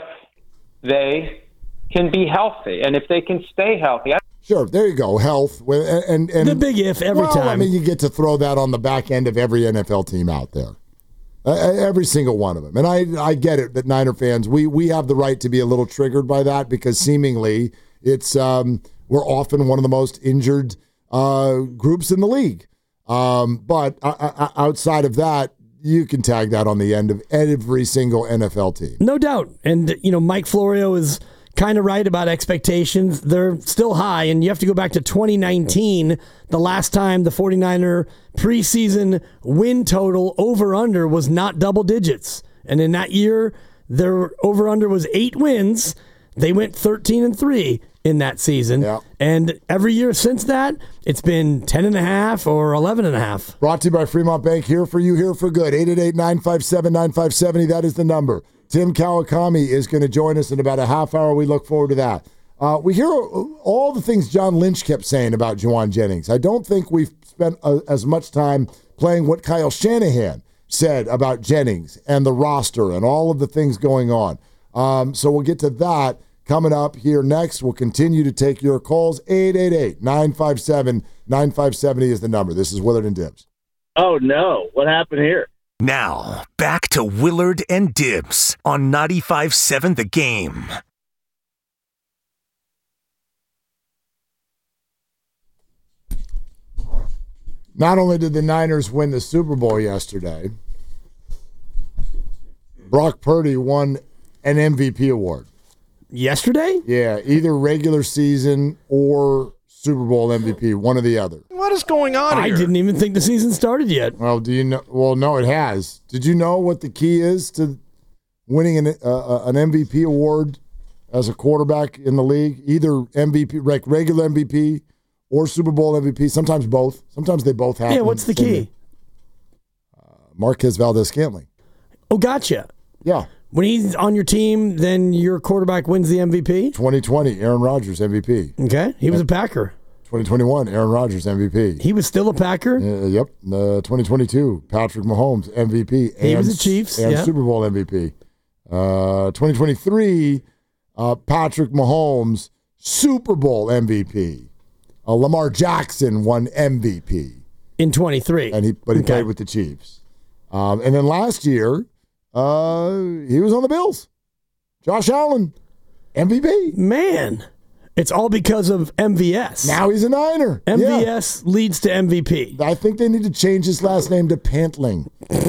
Speaker 8: they can be healthy and if they can stay healthy.
Speaker 4: Sure, there you go, health. And, and, and
Speaker 5: the big if every
Speaker 4: well,
Speaker 5: time.
Speaker 4: I mean, you get to throw that on the back end of every N F L team out there. Uh, every single one of them. And I I get it that Niner fans, we we have the right to be a little triggered by that because seemingly it's um, – we're often one of the most injured uh, groups in the league. Um, but uh, outside of that, you can tag that on the end of every single N F L team.
Speaker 5: No doubt. And, you know, Mike Florio is kind of right about expectations. They're still high, and you have to go back to twenty nineteen, the last time the 49er preseason win total over-under was not double digits. And in that year, their over-under was eight wins. They went thirteen and three. in that season.
Speaker 4: Yeah.
Speaker 5: And every year since that, it's been ten and a half or eleven and a half.
Speaker 4: Brought to you by Fremont Bank, here for you, here for good. eight eight eight, nine five seven, nine five seven zero, that is the number. Tim Kawakami is going to join us in about a half hour. We look forward to that. Uh, we hear all the things John Lynch kept saying about Jauan Jennings. I don't think we've spent uh, as much time playing what Kyle Shanahan said about Jennings and the roster and all of the things going on. Um, so we'll get to that coming up here next. We'll continue to take your calls. eight eight eight, nine five seven, nine five seven zero is the number. This is Willard and Dibs.
Speaker 9: Oh, no. What happened here?
Speaker 2: Now, back to Willard and Dibs on ninety-five seven The Game.
Speaker 4: Not only did the Niners win the Super Bowl yesterday, Brock Purdy won an M V P award.
Speaker 5: Yesterday?
Speaker 4: Yeah, either regular season or Super Bowl M V P, one or the other.
Speaker 10: What is going on
Speaker 5: I
Speaker 10: here?
Speaker 5: didn't even think the season started yet.
Speaker 4: Well, do you know? Well, no, it has. Did you know what the key is to winning an uh, an M V P award as a quarterback in the league? Either M V P, like regular M V P, or Super Bowl M V P. Sometimes both. Sometimes they both happen.
Speaker 5: Yeah, what's the key?
Speaker 4: Uh, Marquez Valdez-Scantling.
Speaker 5: Oh, gotcha.
Speaker 4: Yeah.
Speaker 5: When he's on your team, then your quarterback wins the M V P?
Speaker 4: twenty twenty, Aaron Rodgers, M V P.
Speaker 5: Okay. He was a Packer.
Speaker 4: twenty twenty-one, Aaron Rodgers, M V P.
Speaker 5: He was still a Packer?
Speaker 4: Uh, yep. Uh, twenty twenty-two, Patrick Mahomes, M V P. And,
Speaker 5: He was the Chiefs,
Speaker 4: And
Speaker 5: yeah.
Speaker 4: Super Bowl M V P. Uh, twenty twenty-three, uh, Patrick Mahomes, Super Bowl M V P. Uh, Lamar Jackson won M V P.
Speaker 5: In twenty-three.
Speaker 4: And he, but he
Speaker 5: Okay.
Speaker 4: played with the Chiefs. Um, and then last year, uh, he was on the Bills. Josh Allen, M V P.
Speaker 5: Man, it's all because of M V S.
Speaker 4: Now he's a Niner.
Speaker 5: M V
Speaker 4: Yeah.
Speaker 5: S leads to M V P.
Speaker 4: I think they need to change his last name to Pantling.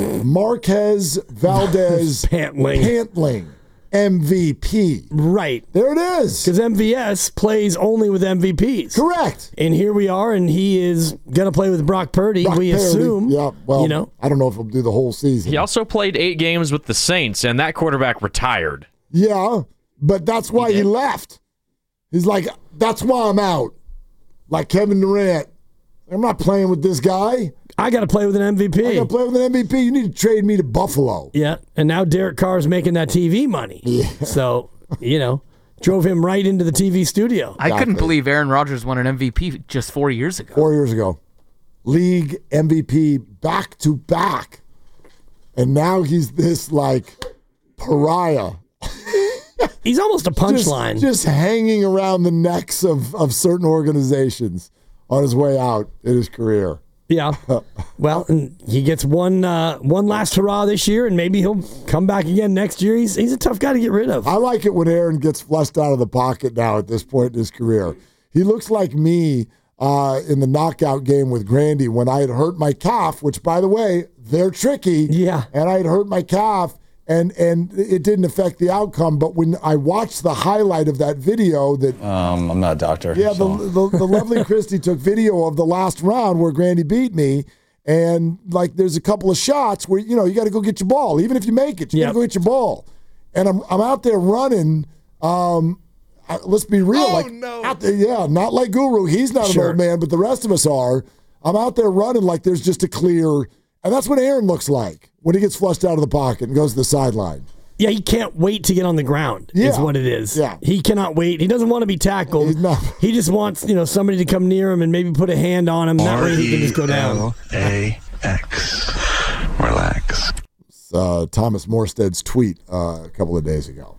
Speaker 4: Marquez Valdez
Speaker 5: Pantling.
Speaker 4: Pantling. M V P.
Speaker 5: Right.
Speaker 4: There it is.
Speaker 5: Because M V S plays only with M V Ps.
Speaker 4: Correct.
Speaker 5: And here we are, and he is going to play with Brock Purdy,
Speaker 4: Brock
Speaker 5: we
Speaker 4: Purdy.
Speaker 5: assume.
Speaker 4: Yeah, well,
Speaker 5: you know.
Speaker 4: I don't know if he'll do the whole season.
Speaker 3: He also played eight games with the Saints, and that quarterback retired.
Speaker 4: Yeah, but that's why he, he left. He's like, that's why I'm out. Like Kevin Durant. I'm not playing with this guy.
Speaker 5: I got to play with an M V P.
Speaker 4: I got to play with an M V P. You need to trade me to Buffalo.
Speaker 5: Yeah, and now Derek Carr's making that T V money.
Speaker 4: Yeah.
Speaker 5: So, you know, drove him right into the T V studio.
Speaker 11: I couldn't believe Aaron Rodgers won an M V P just four years ago.
Speaker 4: Four years ago. League M V P back to back. And now he's this, like, pariah.
Speaker 5: He's almost a punchline.
Speaker 4: Just, just hanging around the necks of, of certain organizations on his way out in his career.
Speaker 5: Yeah. Well, and he gets one uh, one last hurrah this year, and maybe he'll come back again next year. He's he's a tough guy to get rid of.
Speaker 4: I like it when Aaron gets flushed out of the pocket now at this point in his career. He looks like me uh, in the knockout game with Grandy when I had hurt my calf, which, by the way, they're tricky.
Speaker 5: Yeah.
Speaker 4: And I had hurt my calf, and, and it didn't affect the outcome. But when I watched the highlight of that video that...
Speaker 12: Um, I'm not a doctor.
Speaker 4: Yeah,
Speaker 12: so.
Speaker 4: the, the, the lovely Christy took video of the last round where Grandy beat me. And, like, there's a couple of shots where, you know, you got to go get your ball. Even if you make it, you
Speaker 5: Yep.
Speaker 4: got to go get your ball. And I'm I'm out there running. Um, I, let's be real.
Speaker 10: Oh,
Speaker 4: like,
Speaker 10: no.
Speaker 4: out there, yeah, not like Guru. He's not
Speaker 5: Sure.
Speaker 4: an old man, but the rest of us are. I'm out there running like there's just a clear. And that's what Aaron looks like when he gets flushed out of the pocket and goes to the sideline.
Speaker 5: Yeah, he can't wait to get on the ground, is
Speaker 4: Yeah.
Speaker 5: what it is.
Speaker 4: Yeah.
Speaker 5: He cannot wait. He doesn't want to be tackled.
Speaker 4: He's not.
Speaker 5: He just wants, you know, somebody to come near him and maybe put a hand on him. That way he can just go down.
Speaker 12: A X. Relax.
Speaker 4: Uh, Thomas Morstead's tweet uh, a couple of days ago.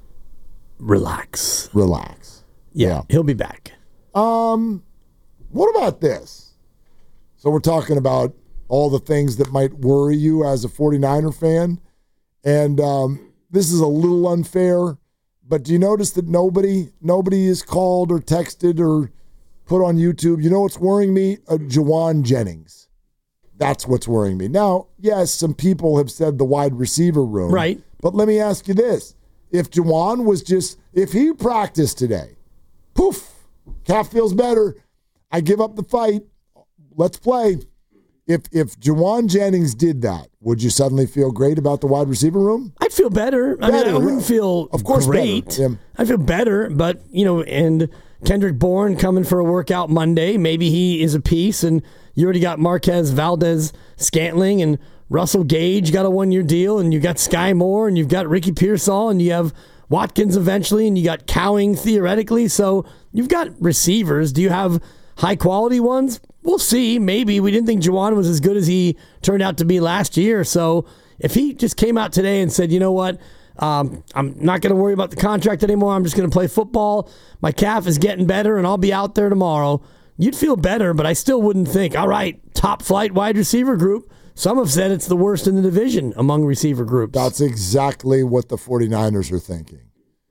Speaker 5: Relax.
Speaker 4: Relax.
Speaker 5: Yeah,
Speaker 4: Yeah.
Speaker 5: he'll be back.
Speaker 4: Um, what about this? So we're talking about all the things that might worry you as a 49er fan. And um, this is a little unfair, but do you notice that nobody nobody is called or texted or put on YouTube? You know what's worrying me? Uh, Jauan Jennings. That's what's worrying me. Now, yes, some people have said the wide receiver room.
Speaker 5: Right.
Speaker 4: But let me ask you this. If Jauan was just, if he practiced today, poof, calf feels better, I give up the fight, let's play. If if Jauan Jennings did that, would you suddenly feel great about the wide receiver room?
Speaker 5: I'd feel better. I
Speaker 4: Better,
Speaker 5: mean, I wouldn't
Speaker 4: yeah.
Speaker 5: feel
Speaker 4: Of course
Speaker 5: great.
Speaker 4: better, yeah.
Speaker 5: I feel better, but, you know, and Kendrick Bourne coming for a workout Monday. Maybe he is a piece, and you already got Marquez Valdez Scantling, and Russell Gage got a one-year deal, and you got Sky Moore, and you've got Ricky Pearsall, and you have Watkins eventually, and you got Cowing theoretically. So you've got receivers. Do you have high-quality ones? We'll see. Maybe. We didn't think Juwan was as good as he turned out to be last year. So if he just came out today and said, you know what, um, I'm not going to worry about the contract anymore. I'm just going to play football. My calf is getting better, and I'll be out there tomorrow. You'd feel better, but I still wouldn't think, all right, top-flight wide receiver group. Some have said it's the worst in the division among receiver groups.
Speaker 4: That's exactly what the 49ers are thinking.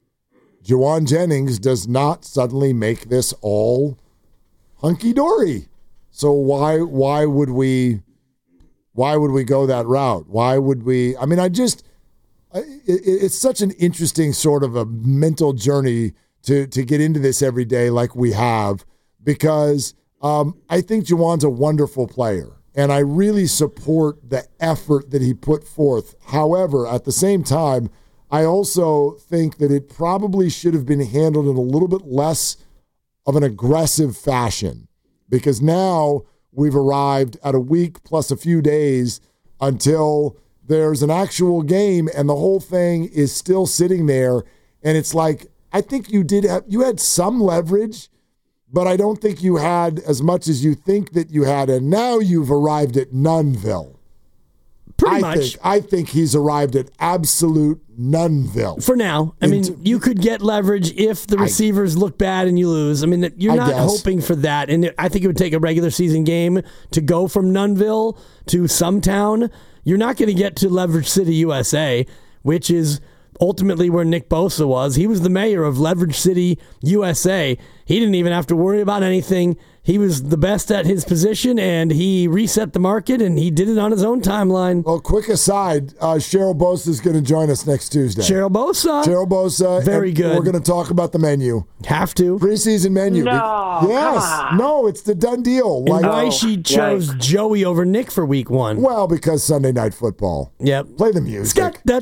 Speaker 4: Juwan Jennings does not suddenly make this all hunky-dory. So why why would we why would we go that route? Why would we? I mean, I just it, it's such an interesting sort of a mental journey to to get into this every day like we have, because um, I think Juwan's a wonderful player. And I really support the effort that he put forth. However, at the same time, I also think that it probably should have been handled in a little bit less of an aggressive fashion, because now we've arrived at a week plus a few days until there's an actual game, and the whole thing is still sitting there. And it's like, I think you did have, you had some leverage, but I don't think you had as much as you think that you had, and now you've arrived at Nuneville.
Speaker 5: Pretty
Speaker 4: I
Speaker 5: much.
Speaker 4: Think, I think he's arrived at absolute Nuneville.
Speaker 5: For now. I mean, Into, you could get leverage if the receivers I, look bad and you lose. I mean, you're I not guess. hoping for that. And I think it would take a regular season game to go from Nuneville to some town. You're not going to get to Leverage City, U S A, which is ultimately where Nick Bosa was. He was the mayor of Leverage City, U S A. He didn't even have to worry about anything. He was the best at his position, and he reset the market, and he did it on his own timeline.
Speaker 4: Well, quick aside, uh, Cheryl Bosa is going to join us next Tuesday.
Speaker 5: Cheryl Bosa.
Speaker 4: Cheryl Bosa.
Speaker 5: Very good.
Speaker 4: We're going to talk about the menu.
Speaker 5: Have to.
Speaker 4: Preseason menu.
Speaker 7: No,
Speaker 4: Be- yes. No, it's the done deal.
Speaker 5: And like, why she chose yikes. Joey over Nick for week one?
Speaker 4: Well, because Sunday Night Football.
Speaker 5: Yep.
Speaker 4: Play the music. Play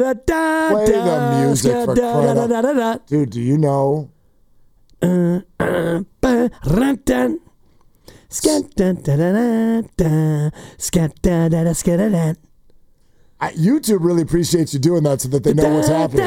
Speaker 4: the music for crying out. Dude, do you know...
Speaker 5: Uh, uh, ba, ran, dan. Scat, da, da, da, da, scat, da, da, da, scat, da, da.
Speaker 4: I, YouTube really appreciates you doing that so that they know what's happening.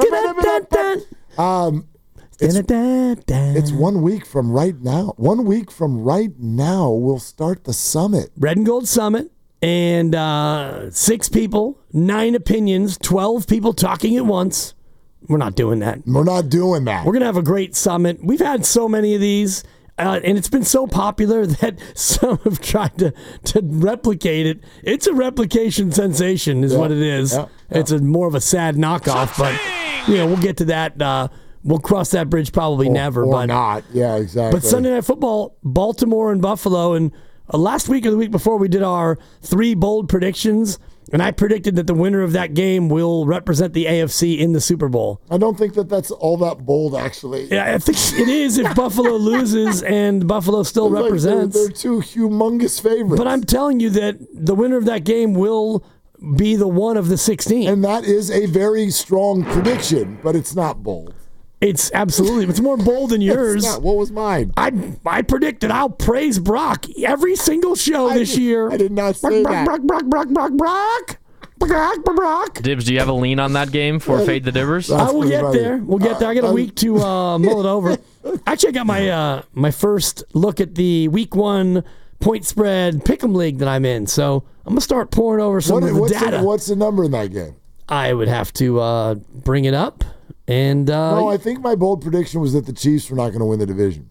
Speaker 4: Um, it's, it's one week from right now. One week from right now, we'll start the summit.
Speaker 5: Red and Gold Summit. And uh, six people, nine opinions, twelve people talking at once. We're not doing that.
Speaker 4: We're not doing that.
Speaker 5: We're going to have a great summit. We've had so many of these, uh, and it's been so popular that some have tried to, to replicate it. It's a replication sensation is yeah. what it is. Yeah. Yeah. It's a more of a sad knockoff, but you know, we'll get to that. Uh, we'll cross that bridge probably
Speaker 4: or,
Speaker 5: never.
Speaker 4: Or
Speaker 5: but
Speaker 4: not. Yeah, exactly.
Speaker 5: But Sunday Night Football, Baltimore and Buffalo, and uh, last week or the week before, we did our three bold predictions. And I predicted that the winner of that game will represent the A F C in the Super Bowl.
Speaker 4: I don't think that that's all that bold, actually.
Speaker 5: Yeah, I think it is if Buffalo loses and Buffalo still
Speaker 4: like
Speaker 5: represents.
Speaker 4: They're, they're two humongous favorites.
Speaker 5: But I'm telling you that the winner of that game will be the one of the sixteen.
Speaker 4: And that is a very strong prediction, but it's not bold.
Speaker 5: It's absolutely. It's more bold than yours.
Speaker 4: Not, what was mine?
Speaker 5: I I predicted I'll praise Brock every single show
Speaker 4: I
Speaker 5: this
Speaker 4: did,
Speaker 5: year.
Speaker 4: I did not say
Speaker 5: Brock,
Speaker 4: that.
Speaker 5: Brock, Brock, Brock, Brock, Brock, Brock, Brock, Brock.
Speaker 3: Dibs, do you have a lean on that game for Fade the Dibbers?
Speaker 5: I will get there. We'll get there. I got a week to uh, mull it over. Actually, I got my uh, my first look at the week one point spread pick'em league that I'm in. So I'm gonna start pouring over some
Speaker 4: what,
Speaker 5: of the
Speaker 4: what's
Speaker 5: data.
Speaker 4: The, what's the number in that game?
Speaker 5: I would have to uh, bring it up. And uh,
Speaker 4: no, I think my bold prediction was that the Chiefs were not going to win the division.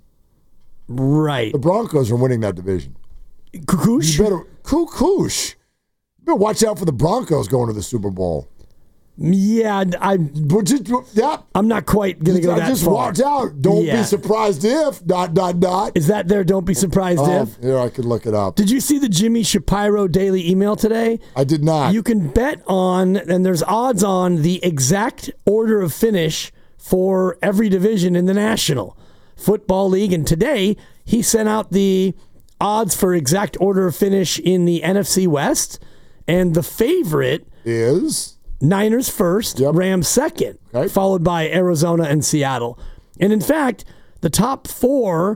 Speaker 5: Right.
Speaker 4: The Broncos are winning that division.
Speaker 5: Kukush?
Speaker 4: You better, Kukush. You better watch out for the Broncos going to the Super Bowl.
Speaker 5: Yeah, I,
Speaker 4: just, yeah.
Speaker 5: I'm not quite going to go
Speaker 4: I
Speaker 5: that
Speaker 4: just
Speaker 5: far.
Speaker 4: Watch out. Don't yeah. be surprised if, dot, dot, dot.
Speaker 5: Is that there? Don't be surprised
Speaker 4: uh,
Speaker 5: if?
Speaker 4: Here, I could look it up.
Speaker 5: Did you see the Jimmy Shapiro daily email today?
Speaker 4: I did not.
Speaker 5: You can bet on, and there's odds on the exact order of finish for every division in the National Football League. And today, he sent out the odds for exact order of finish in the N F C West. And the favorite
Speaker 4: is
Speaker 5: Niners first, yep. Rams second, okay. followed by Arizona and Seattle. And in fact, the top four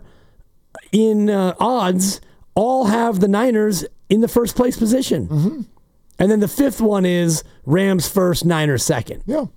Speaker 5: in uh, odds all have the Niners in the first place position.
Speaker 4: Mm-hmm.
Speaker 5: And then the fifth one is Rams first, Niners second.
Speaker 4: Yeah.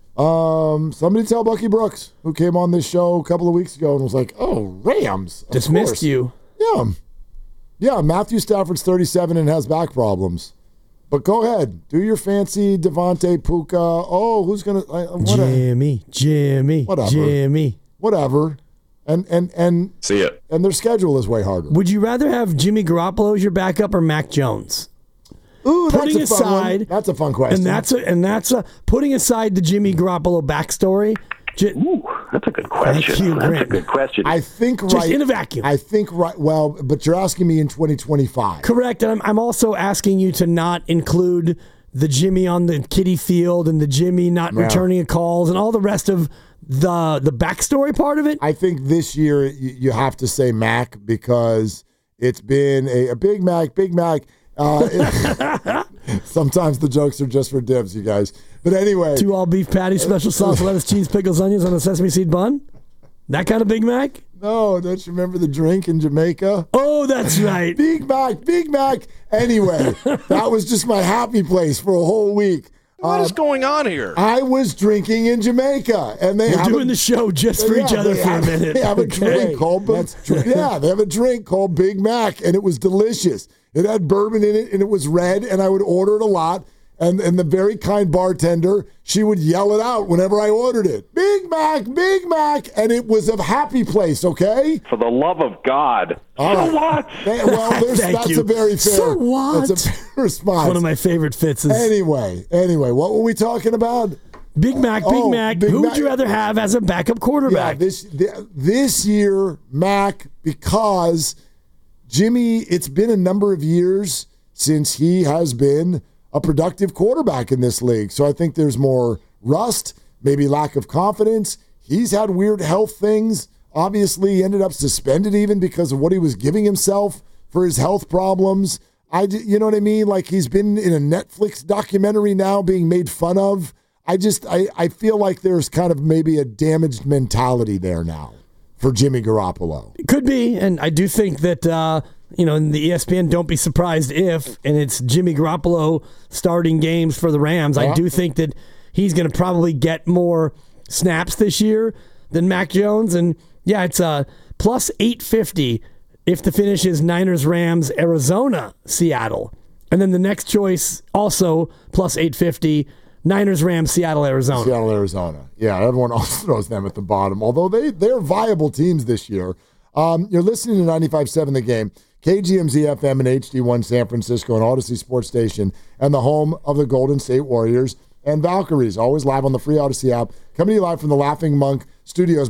Speaker 4: Um, somebody tell Bucky Brooks, who came on this show a couple of weeks ago and was like, oh, Rams. Of
Speaker 5: Dismissed
Speaker 4: course.
Speaker 5: you.
Speaker 4: Yeah. Yeah, Matthew Stafford's thirty-seven and has back problems. But go ahead. Do your fancy Devontae Puka. Oh, who's going to...
Speaker 5: Jimmy, Jimmy,
Speaker 4: Whatever.
Speaker 5: Jimmy.
Speaker 4: Whatever. And, and, and,
Speaker 12: See it.
Speaker 4: and their schedule is way harder.
Speaker 5: Would you rather have Jimmy Garoppolo as your backup or Mac Jones?
Speaker 4: Ooh,
Speaker 5: Putting
Speaker 4: that's a fun
Speaker 5: aside,
Speaker 4: one. That's a fun question.
Speaker 5: And that's a, and that's a, putting aside the Jimmy Garoppolo backstory. J-
Speaker 9: Ooh, that's a good question.
Speaker 5: Thank you,
Speaker 9: that's
Speaker 5: Grant.
Speaker 9: a good question.
Speaker 4: I think
Speaker 5: Just
Speaker 4: right
Speaker 5: in a vacuum.
Speaker 4: I think right. Well, but you're asking me in twenty twenty-five.
Speaker 5: Correct. And I'm, I'm also asking you to not include the Jimmy on the kiddie field and the Jimmy not
Speaker 4: No.
Speaker 5: returning a calls and all the rest of the the backstory part of it.
Speaker 4: I think this year you, you have to say Mac because it's been a, a Big Mac, Big Mac. Uh, it- sometimes the jokes are just for dibs, you guys. But anyway,
Speaker 5: Two all beef patties, special sauce, lettuce, cheese, pickles, onions on a sesame seed bun. That kind of Big Mac.
Speaker 4: no, don't you remember the drink in Jamaica?
Speaker 5: Oh, that's right.
Speaker 4: Big Mac, Big Mac. Anyway, that was just my happy place for a whole week.
Speaker 10: What
Speaker 4: Uh,
Speaker 10: is going on here?
Speaker 4: I was drinking in Jamaica, and they
Speaker 5: We're
Speaker 4: have
Speaker 5: doing
Speaker 4: a,
Speaker 5: the show just for
Speaker 4: Yeah,
Speaker 5: each other
Speaker 4: they
Speaker 5: for
Speaker 4: have,
Speaker 5: a minute.
Speaker 4: They have a
Speaker 5: Okay.
Speaker 4: drink called yeah, they have a drink called Big Mac, and it was delicious. It had bourbon in it, and it was red, and I would order it a lot. And and the very kind bartender, she would yell it out whenever I ordered it. Big Mac, Big Mac, and it was a happy place. Okay.
Speaker 9: For the love of God.
Speaker 4: All
Speaker 9: so
Speaker 4: right.
Speaker 9: what?
Speaker 4: Hey, well, there's,
Speaker 5: Thank
Speaker 4: that's
Speaker 5: you.
Speaker 4: a very fair.
Speaker 5: So what?
Speaker 4: That's a fair response.
Speaker 5: One of my favorite fits is
Speaker 4: Anyway, anyway, what were we talking about?
Speaker 5: Big Mac, Big
Speaker 4: Oh,
Speaker 5: Mac.
Speaker 4: Big
Speaker 5: Who
Speaker 4: Mac.
Speaker 5: would you rather have as a backup
Speaker 4: Yeah,
Speaker 5: quarterback?
Speaker 4: this th- this year, Mac, because Jimmy, it's been a number of years since he has been a productive quarterback in this league. So I think there's more rust, maybe lack of confidence. He's had weird health things. Obviously, he ended up suspended even because of what he was giving himself for his health problems. I, j- you know what I mean? Like he's been in a Netflix documentary now being made fun of. I just, I, I feel like there's kind of maybe a damaged mentality there now for Jimmy Garoppolo.
Speaker 5: It could be, and I do think that uh, you know, in the E S P N, don't be surprised if, and it's Jimmy Garoppolo starting games for the Rams.
Speaker 4: Yeah.
Speaker 5: I do think that he's going to probably get more snaps this year than Mac Jones, and yeah, it's a plus eight fifty if the finish is Niners, Rams, Arizona, Seattle, and then the next choice also plus eight fifty. Niners, Rams, Seattle, Arizona.
Speaker 4: Seattle, Arizona. Yeah, everyone also knows them at the bottom, although they, they're viable teams this year. Um, you're listening to ninety-five point seven The Game, K G M Z F M and H D one San Francisco and Odyssey Sports Station, and the home of the Golden State Warriors and Valkyries, always live on the free Odyssey app. Coming to you live from the Laughing Monk Studios.